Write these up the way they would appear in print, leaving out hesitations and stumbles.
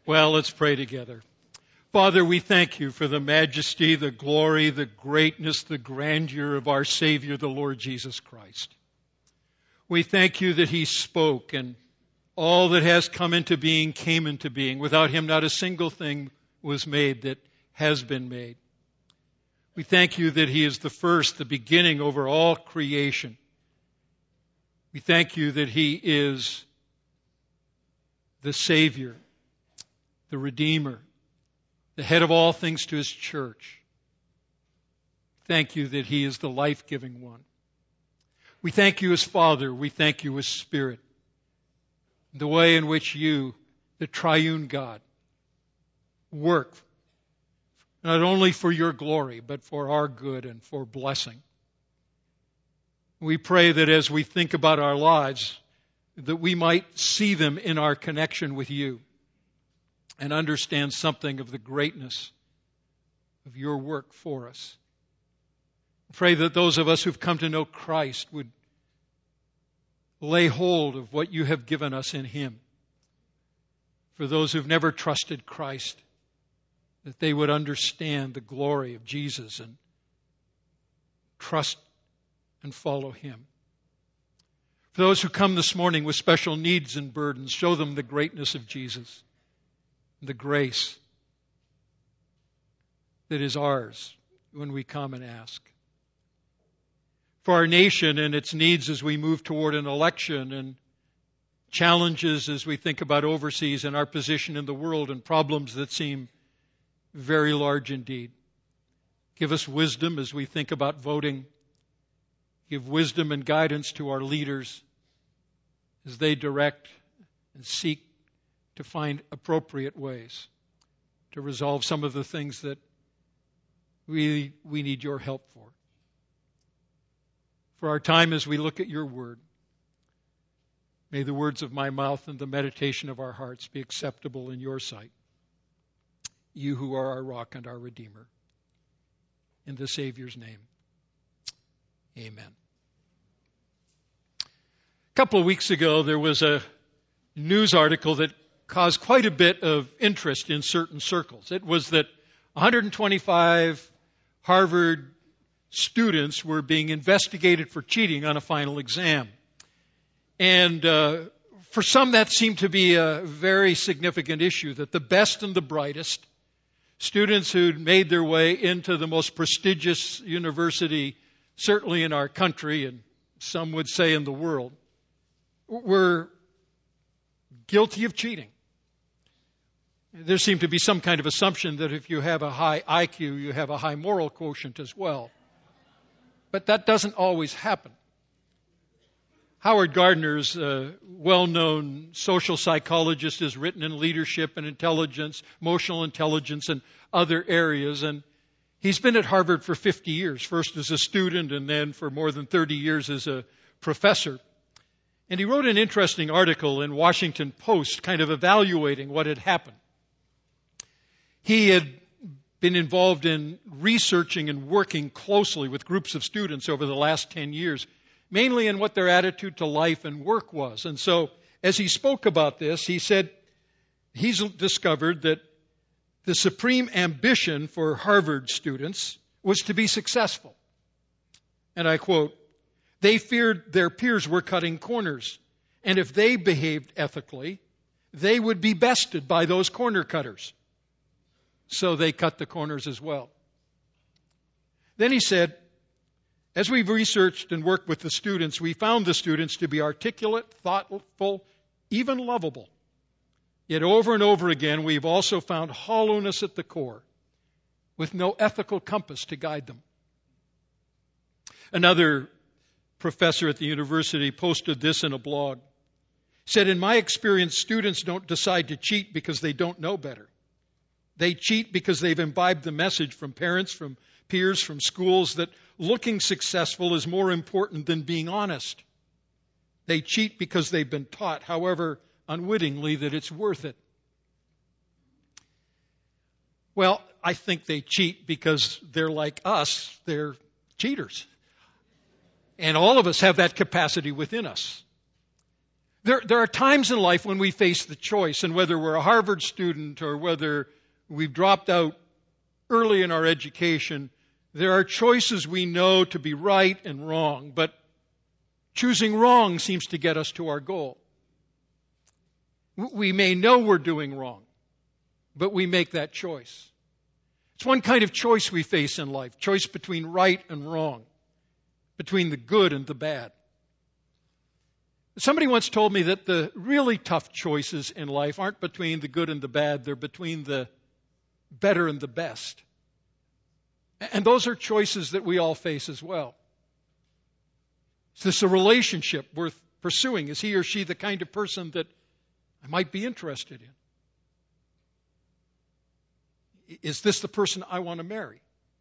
Well, let's pray together. Father, we thank you for the majesty, the glory, the greatness, the grandeur of our Savior, the Lord Jesus Christ. We thank you that He spoke and all that has come into being came into being. Without Him, not a single thing was made that has been made. We thank you that He is the first, the beginning over all creation. We thank you that He is the Savior, the Redeemer, the head of all things to His church. Thank you that He is the life-giving one. We thank you as Father. We thank you as Spirit. The way in which you, the triune God, work not only for your glory, but for our good and for blessing. We pray that as we think about our lives, that we might see them in our connection with you and understand something of the greatness of your work for us. Pray that those of us who've come to know Christ would lay hold of what you have given us in Him. For those who've never trusted Christ, that they would understand the glory of Jesus and trust and follow Him. For those who come this morning with special needs and burdens, show them the greatness of Jesus, the grace that is ours when we come and ask. For our nation and its needs as we move toward an election and challenges as we think about overseas and our position in the world and problems that seem very large indeed. Give us wisdom as we think about voting. Give wisdom and guidance to our leaders as they direct and seek to find appropriate ways to resolve some of the things that we need your help for. For our time as we look at your word, may the words of my mouth and the meditation of our hearts be acceptable in your sight. You who are our rock and our Redeemer. In the Savior's name, amen. A couple of weeks ago, there was a news article that caused quite a bit of interest in certain circles. It was that 125 Harvard students were being investigated for cheating on a final exam. And for some, that seemed to be a very significant issue, that the best and the brightest students who'd made their way into the most prestigious university, certainly in our country, and some would say in the world, were guilty of cheating. There seemed to be some kind of assumption that if you have a high IQ, you have a high moral quotient as well. But that doesn't always happen. Howard Gardner's well-known social psychologist, has written in leadership and intelligence, emotional intelligence, and other areas. And he's been at Harvard for 50 years, first as a student and then for more than 30 years as a professor. And he wrote an interesting article in Washington Post kind of evaluating what had happened. He had been involved in researching and working closely with groups of students over the last 10 years, mainly in what their attitude to life and work was. And so, as he spoke about this, he said he's discovered that the supreme ambition for Harvard students was to be successful. And I quote, "They feared their peers were cutting corners, and if they behaved ethically, they would be bested by those corner cutters. So they cut the corners as well." Then he said, "As we've researched and worked with the students, we found the students to be articulate, thoughtful, even lovable. Yet over and over again, we've also found hollowness at the core, with no ethical compass to guide them." Another professor at the university posted this in a blog. He said, "In my experience, students don't decide to cheat because they don't know better. They cheat because they've imbibed the message from parents, from peers, from schools that looking successful is more important than being honest. They cheat because they've been taught, however unwittingly, that it's worth it." Well, I think they cheat because they're like us. They're cheaters. And all of us have that capacity within us. There are times in life when we face the choice, and whether we're a Harvard student or whether we've dropped out early in our education, there are choices we know to be right and wrong, but choosing wrong seems to get us to our goal. We may know we're doing wrong, but we make that choice. It's one kind of choice we face in life, choice between right and wrong, between the good and the bad. Somebody once told me that the really tough choices in life aren't between the good and the bad, they're between the better and the best. And those are choices that we all face as well. Is this a relationship worth pursuing? Is he or she the kind of person that I might be interested in? Is this the person I want to marry?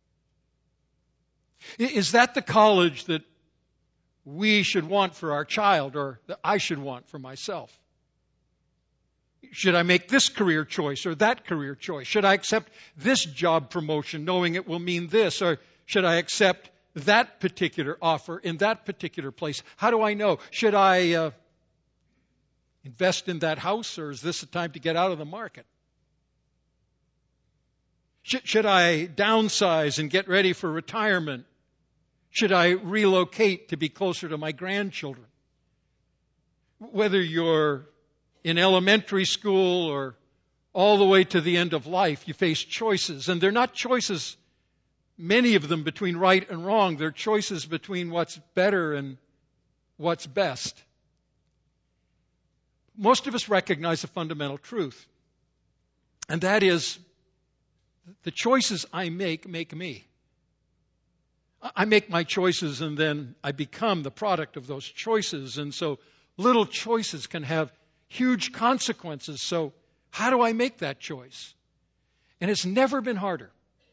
Is that the college that we should want for our child or that I should want for myself? Should I make this career choice or that career choice? Should I accept this job promotion knowing it will mean this? Or should I accept that particular offer in that particular place? How do I know? Should I invest in that house, or is this the time to get out of the market? Should I downsize and get ready for retirement? Should I relocate to be closer to my grandchildren? Whether you're in elementary school or all the way to the end of life, you face choices. And they're not choices, many of them, between right and wrong. They're choices between what's better and what's best. Most of us recognize a fundamental truth, and that is the choices I make me. I make my choices and then I become the product of those choices. And so little choices can have huge consequences. So how do I make that choice? And it's never been harder.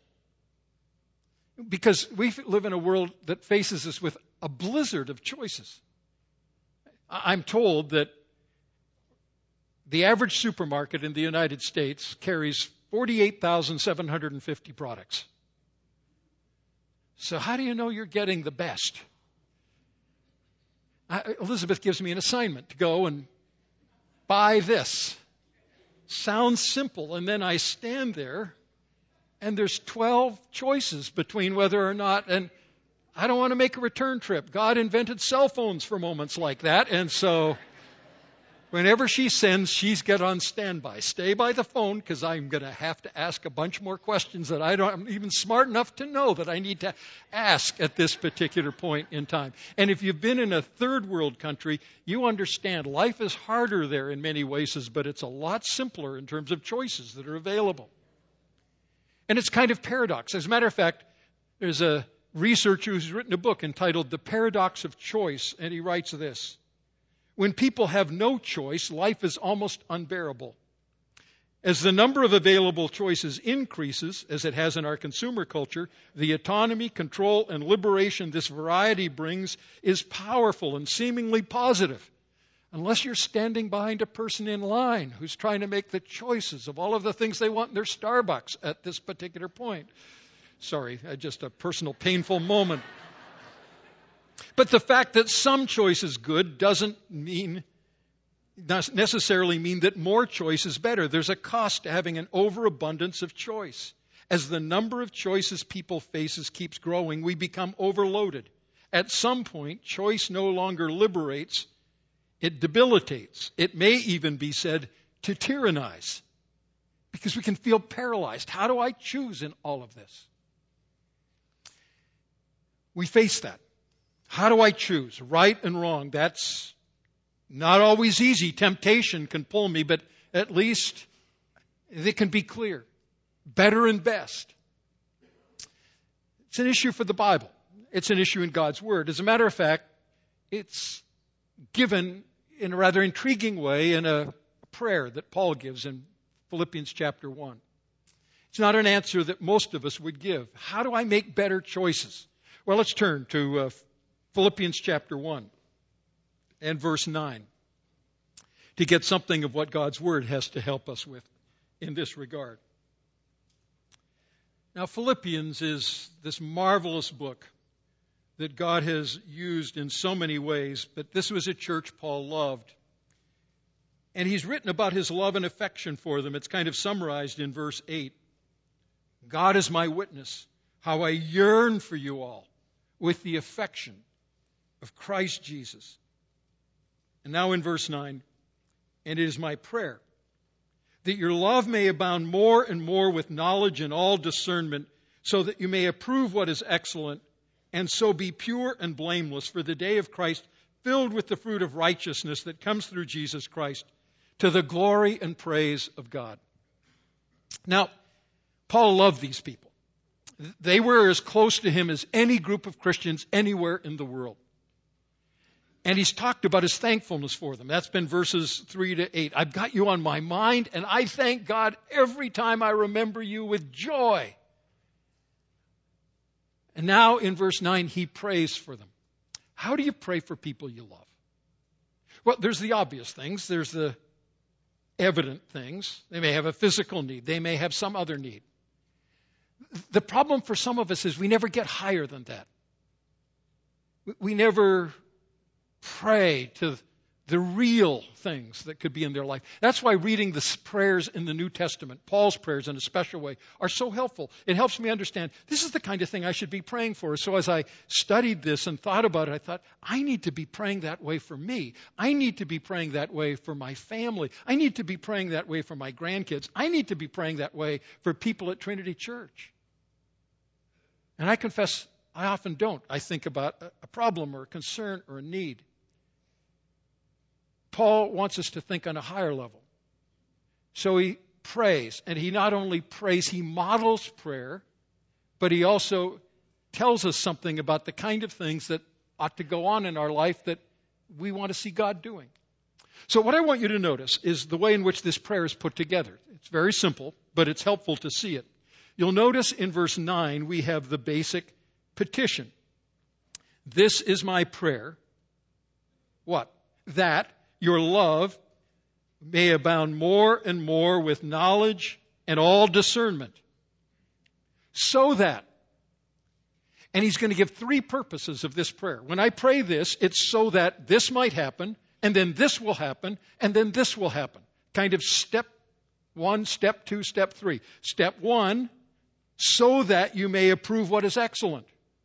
Because we live in a world that faces us with a blizzard of choices. I'm told that the average supermarket in the United States carries 48,750 products. So how do you know you're getting the best? Elizabeth gives me an assignment to go and buy this. Sounds simple, and then I stand there, and there's 12 choices between whether or not, and I don't want to make a return trip. God invented cell phones for moments like that, and so whenever she sends, she's got on standby. Stay by the phone because I'm going to have to ask a bunch more questions that I'm even smart enough to know that I need to ask at this particular point in time. And if you've been in a third world country, you understand life is harder there in many ways, but it's a lot simpler in terms of choices that are available. And it's kind of paradox. As a matter of fact, there's a researcher who's written a book entitled The Paradox of Choice, and he writes this. When people have no choice, life is almost unbearable. As the number of available choices increases, as it has in our consumer culture, the autonomy, control, and liberation this variety brings is powerful and seemingly positive, unless you're standing behind a person in line who's trying to make the choices of all of the things they want in their Starbucks at this particular point. Sorry, just a personal painful moment. But the fact that some choice is good doesn't necessarily mean that more choice is better. There's a cost to having an overabundance of choice. As the number of choices people faces keeps growing, we become overloaded. At some point, choice no longer liberates, it debilitates. It may even be said to tyrannize, because we can feel paralyzed. How do I choose in all of this? We face that. How do I choose? Right and wrong. That's not always easy. Temptation can pull me, but at least it can be clear. Better and best. It's an issue for the Bible. It's an issue in God's Word. As a matter of fact, it's given in a rather intriguing way in a prayer that Paul gives in Philippians chapter 1. It's not an answer that most of us would give. How do I make better choices? Well, let's turn to Philippians chapter 1 and verse 9 to get something of what God's Word has to help us with in this regard. Now, Philippians is this marvelous book that God has used in so many ways, but this was a church Paul loved. And he's written about his love and affection for them. It's kind of summarized in verse 8. God is my witness, how I yearn for you all with the affection of Christ Jesus. And now in verse 9, and it is my prayer that your love may abound more and more with knowledge and all discernment, so that you may approve what is excellent, and so be pure and blameless for the day of Christ, filled with the fruit of righteousness that comes through Jesus Christ, to the glory and praise of God. Now, Paul loved these people. They were as close to him as any group of Christians anywhere in the world. And he's talked about his thankfulness for them. That's been verses 3 to 8. I've got you on my mind, and I thank God every time I remember you with joy. And now in verse 9, he prays for them. How do you pray for people you love? Well, there's the obvious things. There's the evident things. They may have a physical need. They may have some other need. The problem for some of us is we never get higher than that. We never pray to the real things that could be in their life. That's why reading the prayers in the New Testament, Paul's prayers in a special way, are so helpful. It helps me understand this is the kind of thing I should be praying for. So as I studied this and thought about it, I thought, I need to be praying that way for me. I need to be praying that way for my family. I need to be praying that way for my grandkids. I need to be praying that way for people at Trinity Church. And I confess, I often don't. I think about a problem or a concern or a need. Paul wants us to think on a higher level. So he prays, and he not only prays, he models prayer, but he also tells us something about the kind of things that ought to go on in our life that we want to see God doing. So what I want you to notice is the way in which this prayer is put together. It's very simple, but it's helpful to see it. You'll notice in verse 9 we have the basic petition. This is my prayer. What? That your love may abound more and more with knowledge and all discernment. So that. And he's going to give 3 purposes of this prayer. When I pray this, it's so that this might happen, and then this will happen, and then this will happen. Kind of step 1, step 2, step 3. Step 1, so that you may approve what is excellent.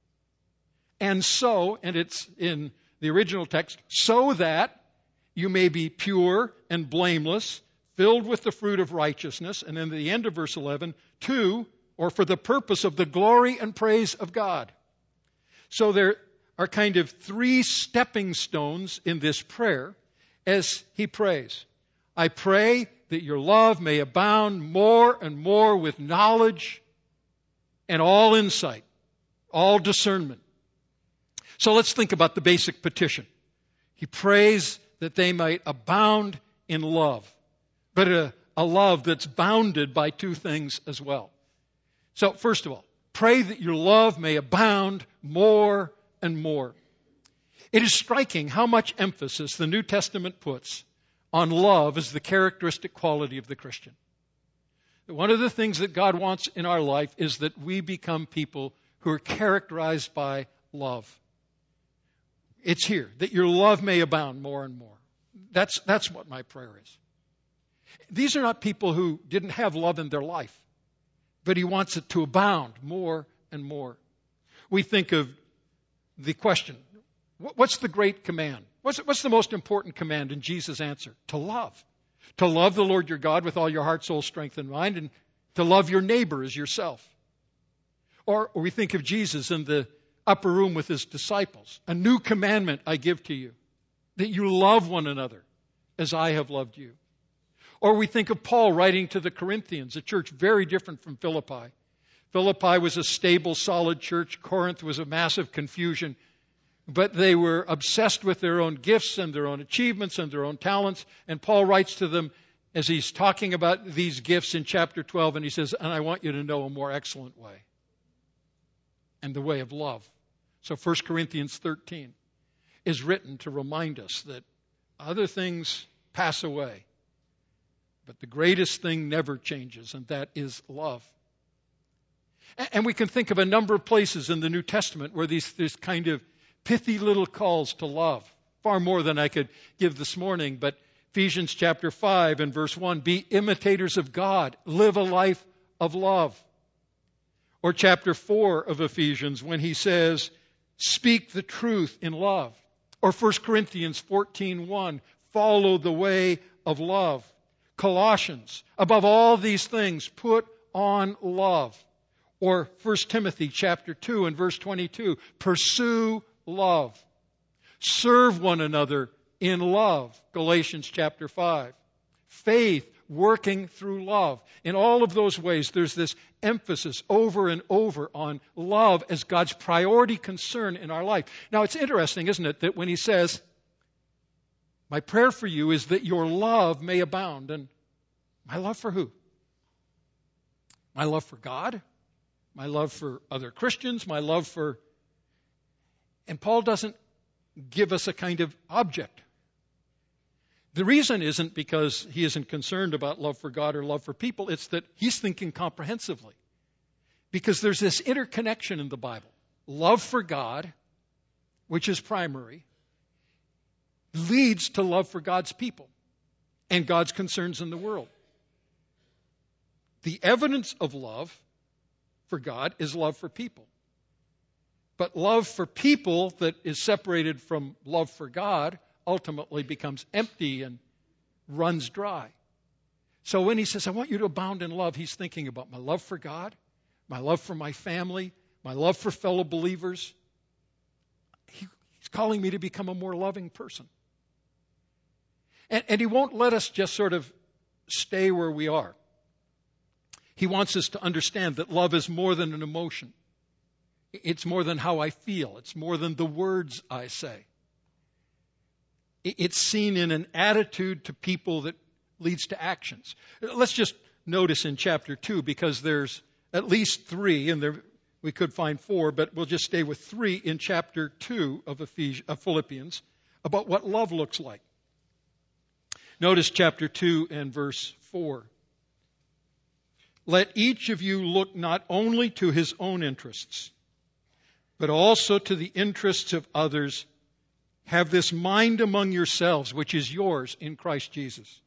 And so, and it's in the original text, so that you may be pure and blameless, filled with the fruit of righteousness. And then at the end of verse 11, 2, or for the purpose of the glory and praise of God. So there are kind of 3 stepping stones in this prayer as he prays. I pray that your love may abound more and more with knowledge and all insight, all discernment. So let's think about the basic petition. He prays that they might abound in love, but a love that's bounded by 2 things as well. So first of all, pray that your love may abound more and more. It is striking how much emphasis the New Testament puts on love as the characteristic quality of the Christian. One of the things that God wants in our life is that we become people who are characterized by love. It's here, that your love may abound more and more. That's what my prayer is. These are not people who didn't have love in their life, but he wants it to abound more and more. We think of the question, what's the great command? What's the most important command? And Jesus' answer, to love. To love the Lord your God with all your heart, soul, strength, and mind, and to love your neighbor as yourself. Or we think of Jesus in the upper room with his disciples. A new commandment I give to you, that you love one another as I have loved you. Or we think of Paul writing to the Corinthians, a church very different from Philippi. Philippi was a stable, solid church. Corinth was a massive confusion. But they were obsessed with their own gifts and their own achievements and their own talents. And Paul writes to them as he's talking about these gifts in chapter 12, and he says, and I want you to know a more excellent way. And the way of love. So 1 Corinthians 13 is written to remind us that other things pass away, but the greatest thing never changes, and that is love. And we can think of a number of places in the New Testament where these kind of pithy little calls to love, far more than I could give this morning, but Ephesians chapter 5 and verse 1, be imitators of God. Live a life of love. Or chapter 4 of Ephesians when he says, speak the truth in love. Or 1 Corinthians 14:1, follow the way of love. Colossians, above all these things, put on love. Or 1 Timothy chapter 2 and verse 22, pursue love. Serve one another in love. Galatians chapter 5. Faith working through love. In all of those ways, there's this emphasis over and over on love as God's priority concern in our life. Now, it's interesting, isn't it, that when he says, my prayer for you is that your love may abound. And my love for who? My love for God? My love for other Christians? My love for... And Paul doesn't give us a kind of object. The reason isn't because he isn't concerned about love for God or love for people. It's that he's thinking comprehensively. Because there's this interconnection in the Bible. Love for God, which is primary, leads to love for God's people and God's concerns in the world. The evidence of love for God is love for people. But love for people that is separated from love for God ultimately becomes empty and runs dry. So when he says, I want you to abound in love, he's thinking about my love for God, my love for my family, my love for fellow believers. He's calling me to become a more loving person. And he won't let us just sort of stay where we are. He wants us to understand that love is more than an emotion. It's more than how I feel. It's more than the words I say. It's seen in an attitude to people that leads to actions. Let's just notice in chapter 2, because there's at least 3, and we could find 4, but we'll just stay with 3 in chapter 2 of Philippians about what love looks like. Notice chapter 2 and verse 4. Let each of you look not only to his own interests, but also to the interests of others. Have this mind among yourselves, which is yours in Christ Jesus.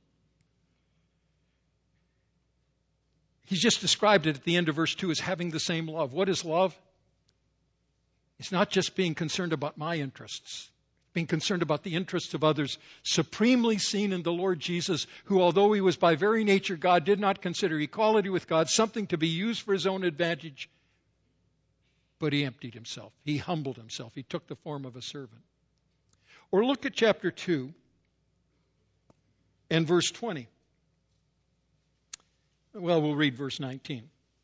He's just described it at the end of verse 2 as having the same love. What is love? It's not just being concerned about my interests. Being concerned about the interests of others, supremely seen in the Lord Jesus, who, although he was by very nature God, did not consider equality with God something to be used for his own advantage, but he emptied himself. He humbled himself. He took the form of a servant. Or look at chapter 2 and verse 20. Well, we'll read verse 19.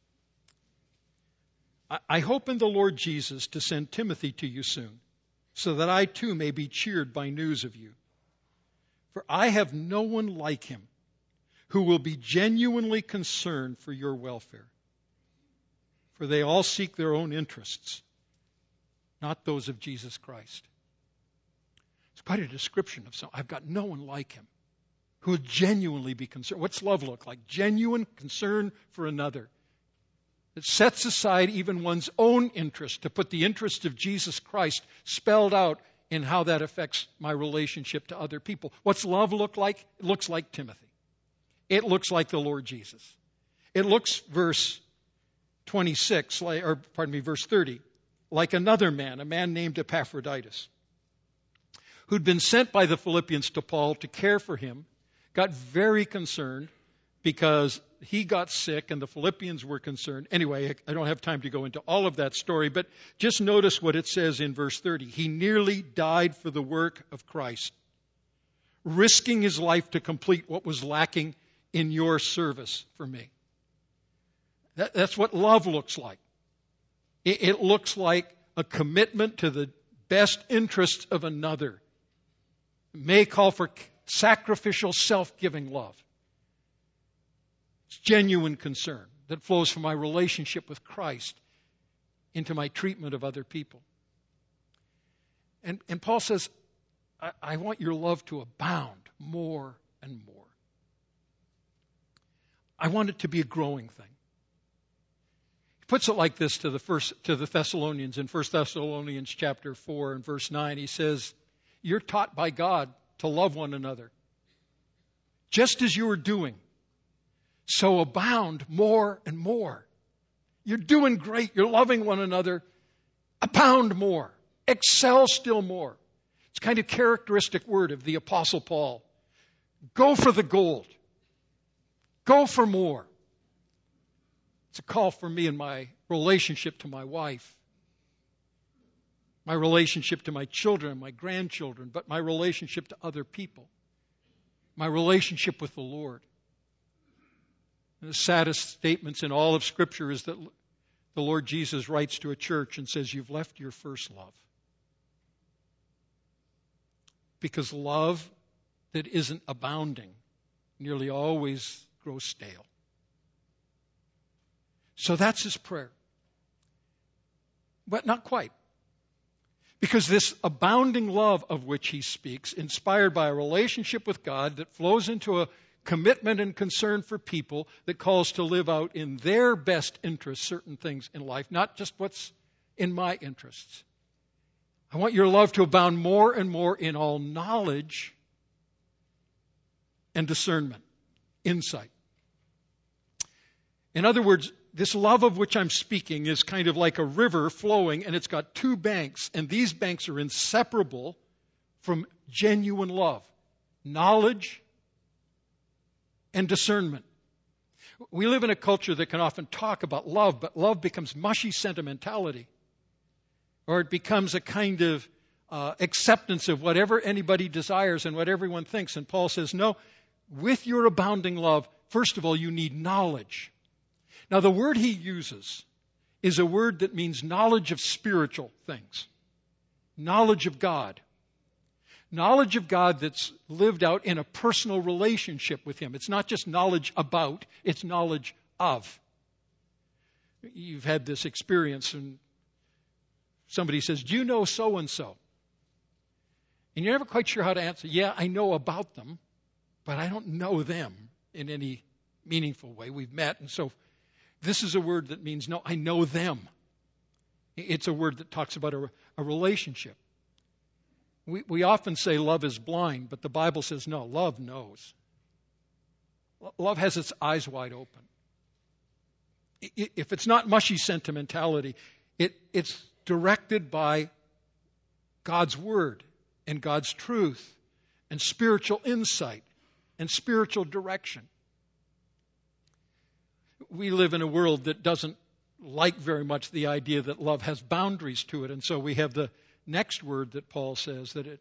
I hope in the Lord Jesus to send Timothy to you soon, so that I too may be cheered by news of you. For I have no one like him who will be genuinely concerned for your welfare. For they all seek their own interests, not those of Jesus Christ. It's quite a description of someone. I've got no one like him who will genuinely be concerned. What's love look like? Genuine concern for another. It sets aside even one's own interest to put the interest of Jesus Christ spelled out in how that affects my relationship to other people. What's love look like? It looks like Timothy. It looks like the Lord Jesus. It looks, verse 30, like another man, a man named Epaphroditus, who'd been sent by the Philippians to Paul to care for him, got very concerned because he got sick and the Philippians were concerned. Anyway, I don't have time to go into all of that story, but just notice what it says in verse 30. He nearly died for the work of Christ, risking his life to complete what was lacking in your service for me. That's what love looks like. It looks like a commitment to the best interests of another. It may call for sacrificial, self-giving love. It's genuine concern that flows from my relationship with Christ into my treatment of other people. And Paul says, I want your love to abound more and more. I want it to be a growing thing. He puts it like this to the Thessalonians in 1 Thessalonians chapter 4 and verse 9. He says, you're taught by God to love one another. just as you are doing, so abound more and more. You're doing great. You're loving one another. Abound more. Excel still more. It's kind of characteristic word of the Apostle Paul. Go for the gold. Go for more. It's a call for me in my relationship to my wife, my relationship to my children, my grandchildren, but my relationship to other people, my relationship with the Lord. And the saddest statements in all of Scripture is that the Lord Jesus writes to a church and says, you've left your first love. Because love that isn't abounding nearly always grows stale. So that's his prayer. But not quite. Because this abounding love of which he speaks, inspired by a relationship with God that flows into a commitment and concern for people that calls to live out in their best interests certain things in life, not just what's in my interests. I want your love to abound more and more in all knowledge and discernment, insight. In other words, this love of which I'm speaking is kind of like a river flowing, and it's got two banks, and these banks are inseparable from genuine love, knowledge and discernment. We live in a culture that can often talk about love, but love becomes mushy sentimentality, or it becomes a kind of acceptance of whatever anybody desires and what everyone thinks. And Paul says, no, with your abounding love, first of all, you need knowledge. Now, the word he uses is a word that means knowledge of spiritual things, knowledge of God. Knowledge of God that's lived out in a personal relationship with him. It's not just knowledge about, it's knowledge of. You've had this experience and somebody says, do you know so-and-so? And you're never quite sure how to answer. Yeah, I know about them, but I don't know them in any meaningful way. We've met, and so this is a word that means, no, I know them. It's a word that talks about a relationship. We often say love is blind, but the Bible says no, love knows. Love has its eyes wide open. If it's not mushy sentimentality, it's directed by God's Word and God's truth and spiritual insight and spiritual direction. We live in a world that doesn't like very much the idea that love has boundaries to it, and so we have the next word that Paul says, that it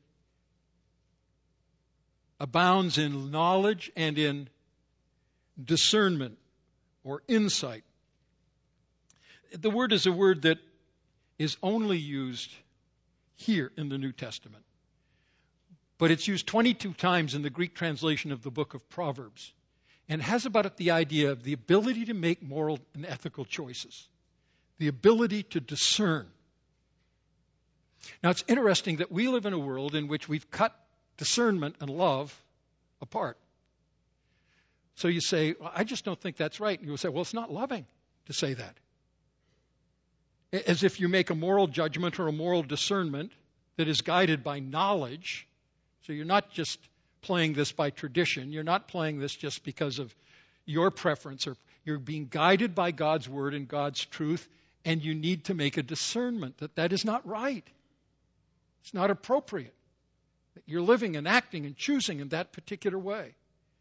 abounds in knowledge and in discernment or insight. The word is a word that is only used here in the New Testament, but it's used 22 times in the Greek translation of the book of Proverbs, and has about it the idea of the ability to make moral and ethical choices, the ability to discern. Now, it's interesting that we live in a world in which we've cut discernment and love apart. So you say, well, I just don't think that's right. And you'll say, well, it's not loving to say that. As if you make a moral judgment or a moral discernment that is guided by knowledge. So you're not just playing this by tradition. You're not playing this just because of your preference. Or you're being guided by God's Word and God's truth, and you need to make a discernment that that is not right. It's not appropriate that you're living and acting and choosing in that particular way.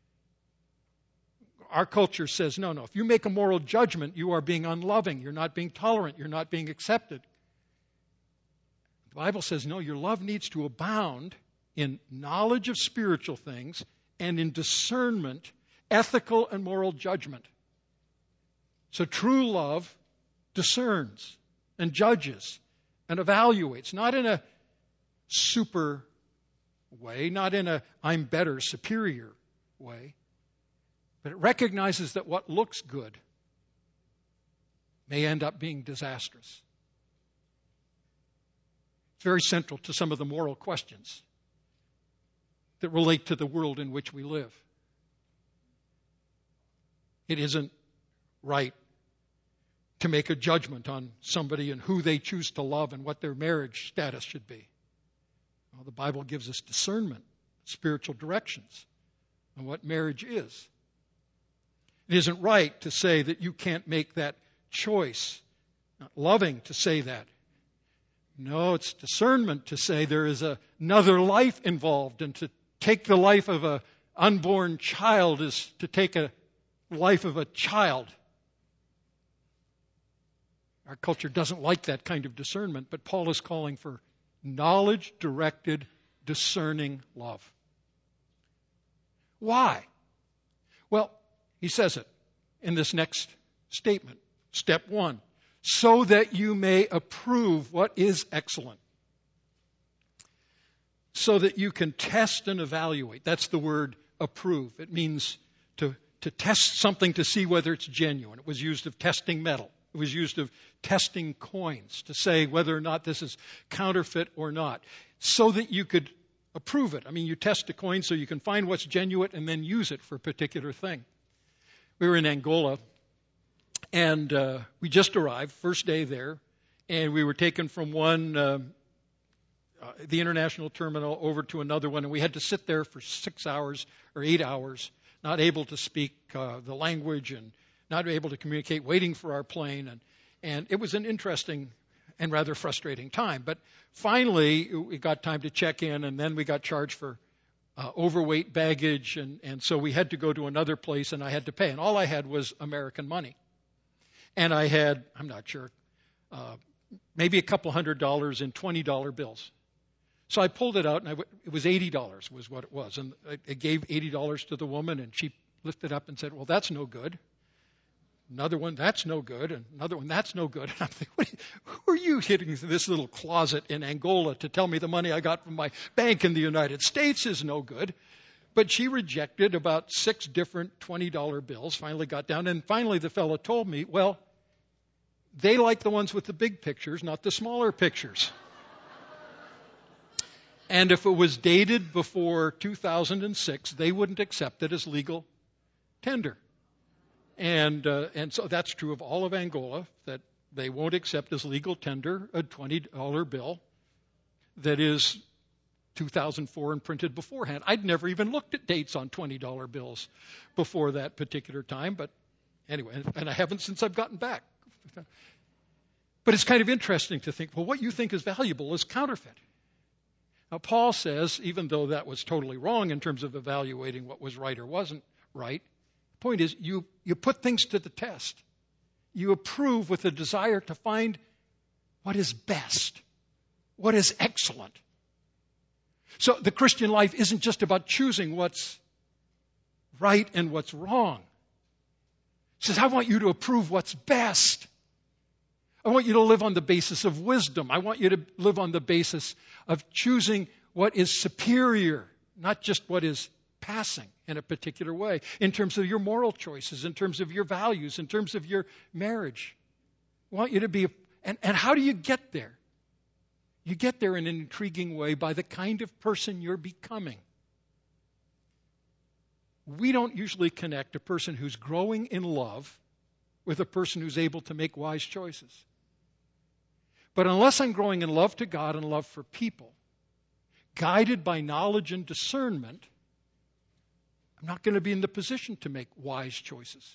Our culture says, no, if you make a moral judgment, you are being unloving. You're not being tolerant. You're not being accepted. The Bible says, no, your love needs to abound in knowledge of spiritual things and in discernment, ethical and moral judgment. So true love discerns and judges and evaluates, not in a super way, not in a I'm better, superior way, but it recognizes that what looks good may end up being disastrous. It's very central to some of the moral questions that relate to the world in which we live. It isn't right to make a judgment on somebody and who they choose to love and what their marriage status should be. Well, the Bible gives us discernment, spiritual directions. on what marriage is. It isn't right to say that you can't make that choice. Not loving to say that. No, it's discernment to say there is another life involved, and to take the life of an unborn child is to take a life of a child. Our culture doesn't like that kind of discernment, but Paul is calling for knowledge-directed, discerning love. Why? Well, he says it in this next statement. Step 1, so that you may approve what is excellent. So that you can test and evaluate. That's the word approve. It means to test something to see whether it's genuine. It was used of testing metal. It was used of testing coins to say whether or not this is counterfeit or not, so that you could approve it. I mean, you test a coin so you can find what's genuine and then use it for a particular thing. We were in Angola, and we just arrived, first day there, and we were taken from the international terminal over to another one, and we had to sit there for 6 hours or 8 hours, not able to speak the language and not able to communicate, waiting for our plane. And it was an interesting and rather frustrating time. But finally, we got time to check in, and then we got charged for overweight baggage. And so we had to go to another place, and I had to pay. And all I had was American money. And I had, I'm not sure, maybe a couple $100 in $20 bills. So I pulled it out, and it was $80 was what it was. And I gave $80 to the woman, and she lifted up and said, well, that's no good. Another one, that's no good. And another one, that's no good. And I'm thinking, who are you hitting this little closet in Angola to tell me the money I got from my bank in the United States is no good? But she rejected about 6 different $20 bills, finally got down. And finally the fellow told me, well, they like the ones with the big pictures, not the smaller pictures. And if it was dated before 2006, they wouldn't accept it as legal tender. And so that's true of all of Angola, that they won't accept as legal tender a $20 bill that is 2004 and printed beforehand. I'd never even looked at dates on $20 bills before that particular time, but anyway, and I haven't since I've gotten back. But it's kind of interesting to think, well, what you think is valuable is counterfeit. Now, Paul says, even though that was totally wrong in terms of evaluating what was right or wasn't right, the point is you put things to the test. You approve with a desire to find what is best, what is excellent. So the Christian life isn't just about choosing what's right and what's wrong. He says, I want you to approve what's best. I want you to live on the basis of wisdom. I want you to live on the basis of choosing what is superior, not just what is passing in a particular way, in terms of your moral choices, in terms of your values, in terms of your marriage. I want you to be, and how do you get there? You get there in an intriguing way by the kind of person you're becoming. We don't usually connect a person who's growing in love with a person who's able to make wise choices. But unless I'm growing in love to God and love for people, guided by knowledge and discernment, I'm not going to be in the position to make wise choices.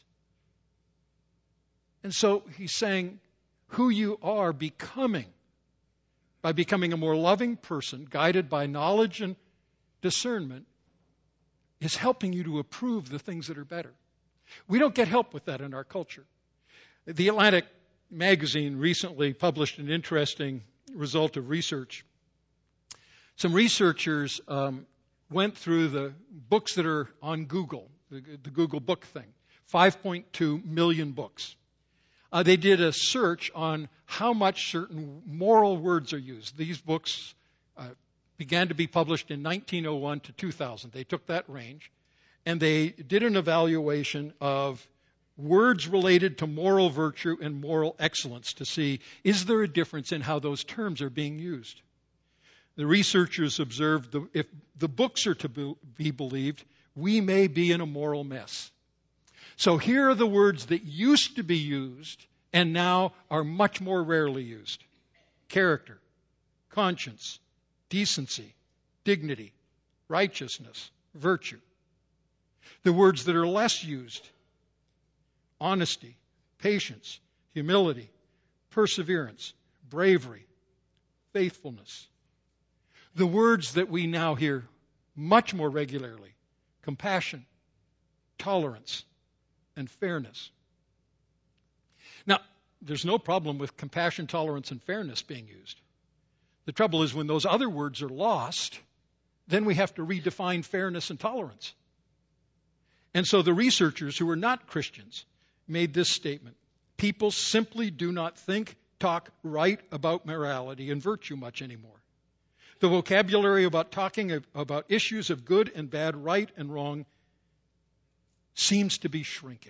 And so he's saying who you are becoming, by becoming a more loving person, guided by knowledge and discernment, is helping you to approve the things that are better. We don't get help with that in our culture. The Atlantic magazine recently published an interesting result of research. Some researchers went through the books that are on Google, the Google book thing, 5.2 million books. They did a search on how much certain moral words are used. These books began to be published in 1901 to 2000. They took that range, and they did an evaluation of words related to moral virtue and moral excellence to see, is there a difference in how those terms are being used? The researchers observed if the books are to be believed, we may be in a moral mess. So here are the words that used to be used and now are much more rarely used. Character, conscience, decency, dignity, righteousness, virtue. The words that are less used: honesty, patience, humility, perseverance, bravery, faithfulness. The words that we now hear much more regularly: compassion, tolerance, and fairness. Now, there's no problem with compassion, tolerance, and fairness being used. The trouble is when those other words are lost, then we have to redefine fairness and tolerance. And so the researchers who were not Christians made this statement: people simply do not think, talk, write about morality and virtue much anymore. The vocabulary about talking about issues of good and bad, right and wrong, seems to be shrinking.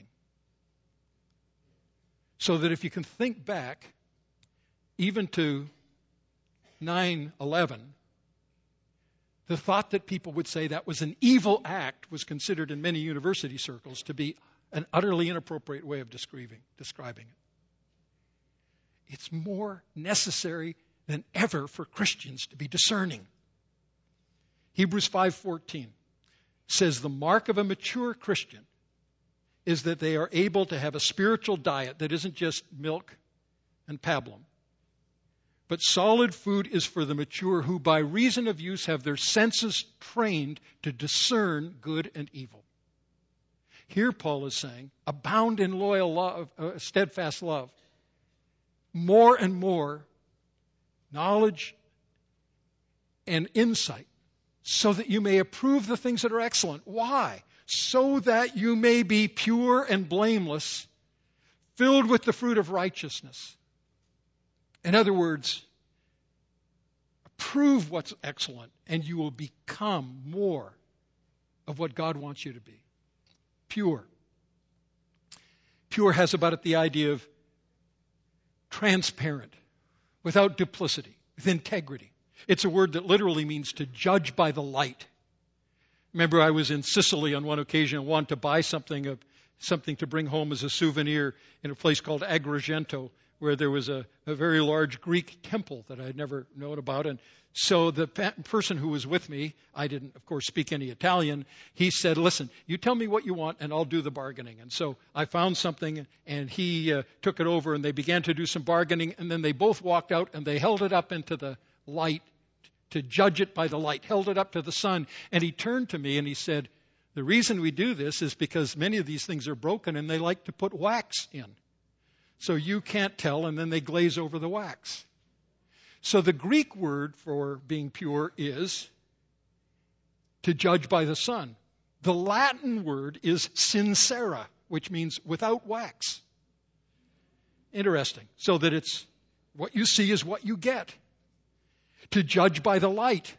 So that if you can think back even to 9/11, the thought that people would say that was an evil act was considered in many university circles to be an utterly inappropriate way of describing it. It's more necessary than ever for Christians to be discerning. Hebrews 5:14 says the mark of a mature Christian is that they are able to have a spiritual diet that isn't just milk and pablum, but solid food is for the mature who by reason of use have their senses trained to discern good and evil. Here Paul is saying, abound in loyal love, steadfast love. More and more knowledge and insight, so that you may approve the things that are excellent. Why? So that you may be pure and blameless, filled with the fruit of righteousness. In other words, approve what's excellent, and you will become more of what God wants you to be. Pure. Pure has about it the idea of transparent, without duplicity, with integrity. It's a word that literally means to judge by the light. Remember, I was in Sicily on one occasion and wanted to buy something to bring home as a souvenir in a place called Agrigento, where there was a very large Greek temple that I had never known about. And so the person who was with me, I didn't, of course, speak any Italian, he said, listen, you tell me what you want and I'll do the bargaining. And so I found something and he took it over and they began to do some bargaining, and then they both walked out and they held it up into the light to judge it by the light, held it up to the sun. And he turned to me and he said, the reason we do this is because many of these things are broken and they like to put wax in. So you can't tell, and then they glaze over the wax. So the Greek word for being pure is to judge by the sun. The Latin word is sincera, which means without wax. Interesting. So that it's what you see is what you get. To judge by the light.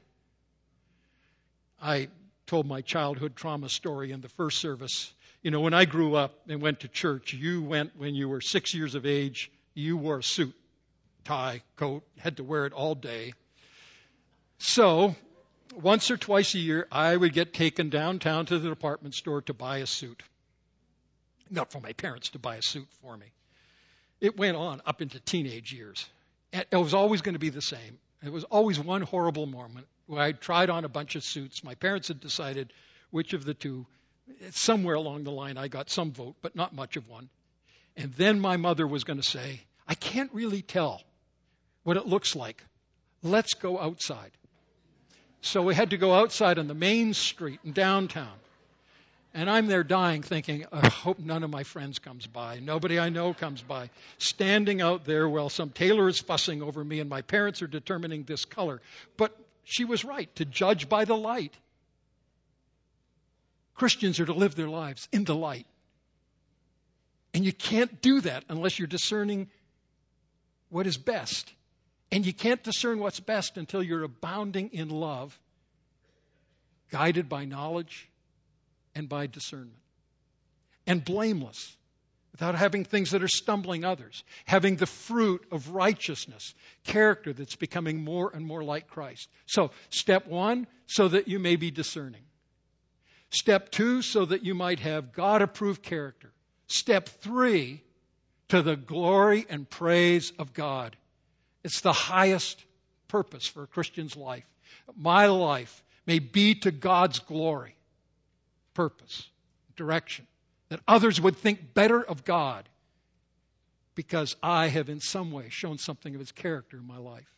I told my childhood trauma story in the first service. You know, when I grew up and went to church, you went when you were 6 years of age, you wore a suit, tie, coat, had to wear it all day. So, once or twice a year, I would get taken downtown to the department store to buy a suit. Not for my parents to buy a suit for me. It went on up into teenage years. And it was always going to be the same. It was always one horrible moment where I tried on a bunch of suits. My parents had decided which of the two. Somewhere along the line, I got some vote, but not much of one. And then my mother was going to say, I can't really tell what it looks like. Let's go outside. So we had to go outside on the main street in downtown. And I'm there dying thinking, I hope none of my friends comes by. Nobody I know comes by. Standing out there while some tailor is fussing over me and my parents are determining this color. But she was right, to judge by the light. Christians are to live their lives in the light. And you can't do that unless you're discerning what is best. And you can't discern what's best until you're abounding in love, guided by knowledge and by discernment. And blameless, without having things that are stumbling others. Having the fruit of righteousness, character that's becoming more and more like Christ. So, step 1, so that you may be discerning. Step 2, so that you might have God-approved character. Step 3, to the glory and praise of God. It's the highest purpose for a Christian's life. My life may be to God's glory. Purpose. direction, that others would think better of God because I have in some way shown something of His character in my life.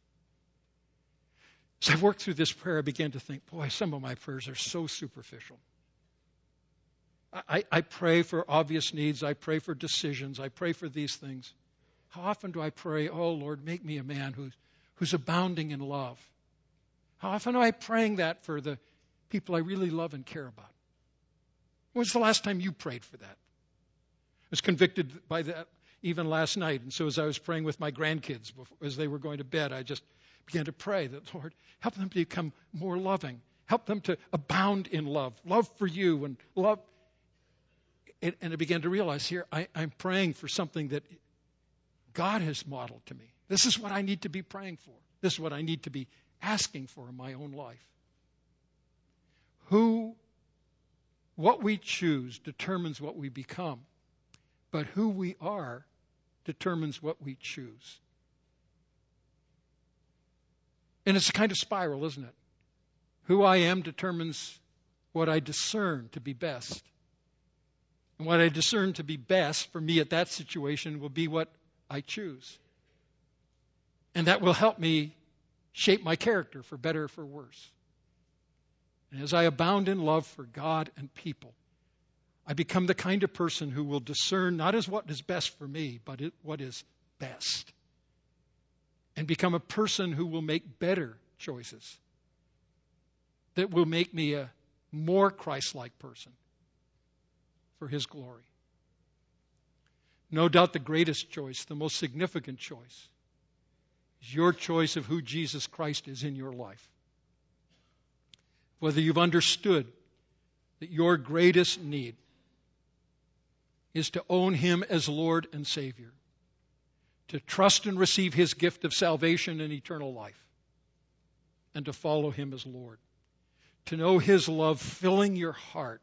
As I worked through this prayer, I began to think, boy, some of my prayers are so superficial. I pray for obvious needs. I pray for decisions. I pray for these things. How often do I pray, oh, Lord, make me a man who's abounding in love? How often am I praying that for the people I really love and care about? When was the last time you prayed for that? I was convicted by that even last night. And so as I was praying with my grandkids as they were going to bed, I just began to pray that, Lord, help them to become more loving. Help them to abound in love for you and love. And I began to realize here, I'm praying for something that God has modeled to me. This is what I need to be praying for. This is what I need to be asking for in my own life. What we choose determines what we become, but who we are determines what we choose. And it's a kind of spiral, isn't it? Who I am determines what I discern to be best. And what I discern to be best for me at that situation will be what I choose. And that will help me shape my character for better or for worse. And as I abound in love for God and people, I become the kind of person who will discern not as what is best for me, but what is best. And become a person who will make better choices that will make me a more Christ-like person for His glory. No doubt the greatest choice, the most significant choice, is your choice of who Jesus Christ is in your life. Whether you've understood that your greatest need is to own Him as Lord and Savior, to trust and receive His gift of salvation and eternal life, and to follow Him as Lord, to know His love filling your heart,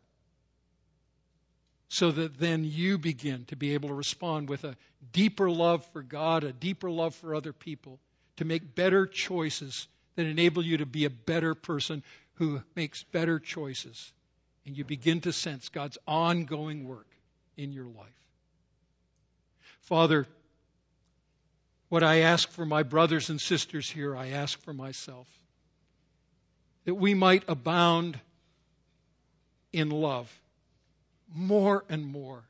so that then you begin to be able to respond with a deeper love for God, a deeper love for other people, to make better choices that enable you to be a better person who makes better choices. And you begin to sense God's ongoing work in your life. Father, what I ask for my brothers and sisters here, I ask for myself. That we might abound in love more and more.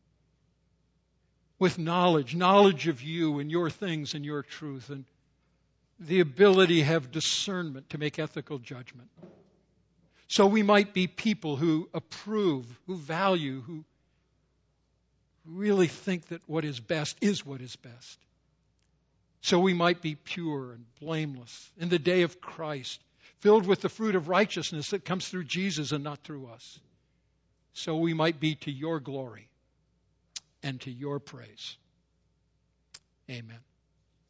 With knowledge of you and your things and your truth, and the ability to have discernment to make ethical judgment. So we might be people who approve, who value, who really think that what is best is what is best. So we might be pure and blameless in the day of Christ, filled with the fruit of righteousness that comes through Jesus and not through us. So we might be to your glory and to your praise. Amen.